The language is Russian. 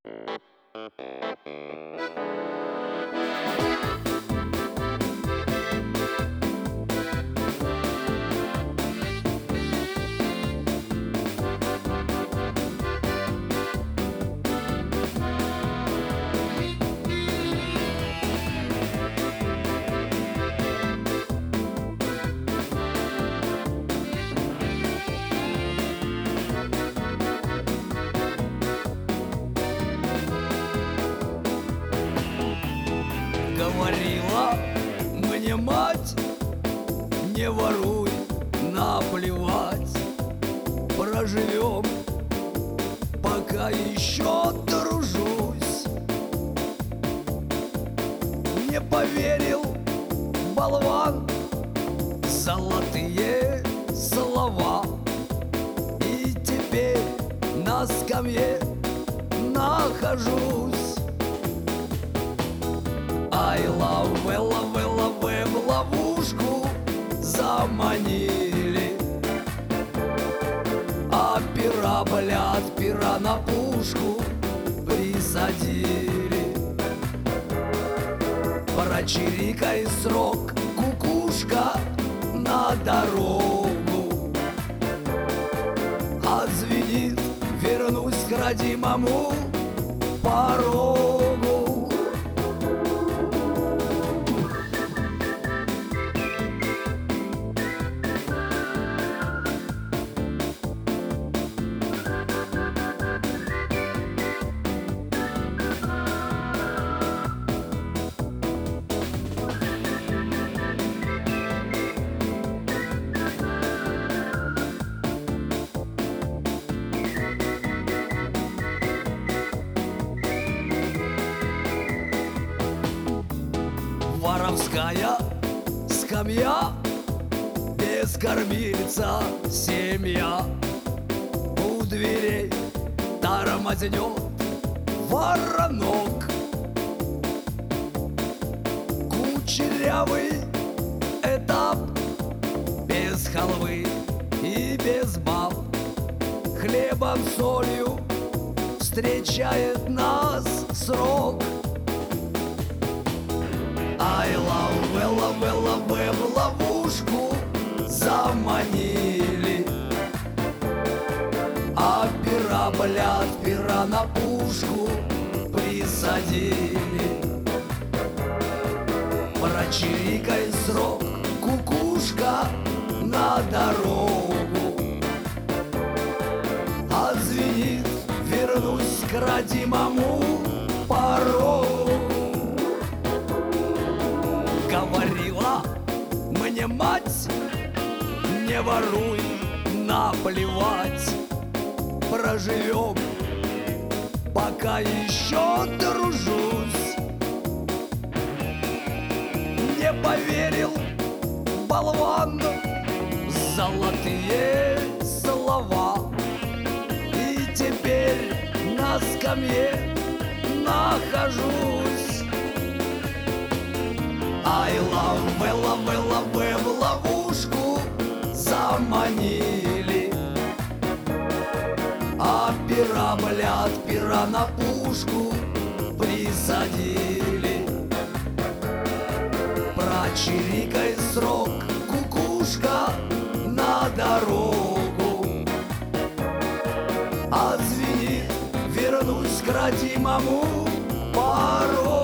Говорила мне мать: не воруй, наплевать, проживем, пока еще дружусь. Не поверил болван, золотые слова, и теперь на скамье нахожусь. Ай, лавы, лавы, лавы, в ловушку заманили, а пера, блядь, пера на пушку присадили. Прочирикай срок, кукушка, на дорогу. Отзвенит, вернусь к родимому порогу. Воровская скамья, без кормильца семья, у дверей тормознет воронок. Кучерявый этап, без халвы и без баб, хлебом, солью встречает нас срок. Ай, лавы, лавы, лавы, в ловушку заманили, а пера, блядь, пера на пушку присадили. Прочирикай срок, кукушка, на дорогу. Отзвенит, вернусь к родимому порогу. Говорила мне мать: не воруй, наплевать, проживем, пока еще дружусь. Не поверил болван, золотые слова, и теперь на скамье нахожусь. Ай, лавы, лавы, лавы, в ловушку заманили, а пера, блядь, пера на пушку присадили. Прочирикай срок, кукушка, на дорогу. Отзвенит, вернусь к родимому порогу.